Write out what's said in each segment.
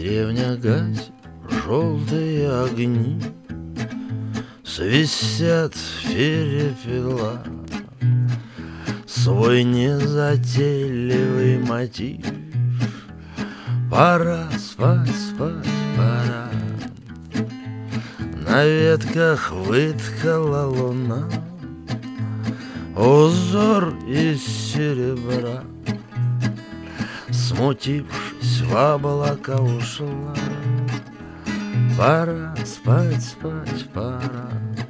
Деревня гасит желтые огни, свистят перепела, свой незатейливый мотив. Пора спать, спать, пора. На ветках выткала луна узор из серебра. Смутившись, в облака ушла. Пора спать, спать, пора.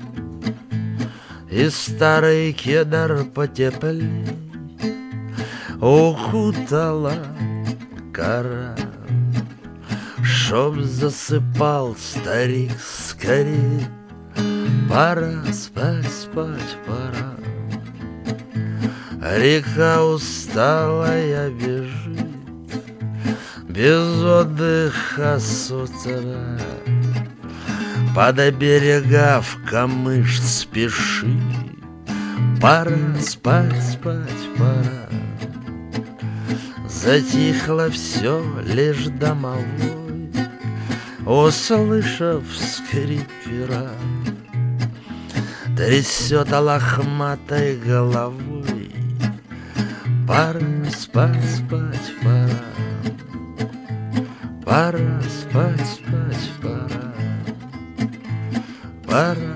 И старый кедр потеплей укутала кора. Чтоб засыпал старик скорей. Пора спать, спать, пора. Река усталая бежит, без отдыха с утра. Под берега в камыш спешит. Пора спать, спать, пора. Затихло все, лишь домовой, услышав скрип пера, трясет лохматой головой. Пора спать, спать, пора. Пора спать, спать, пора. Пора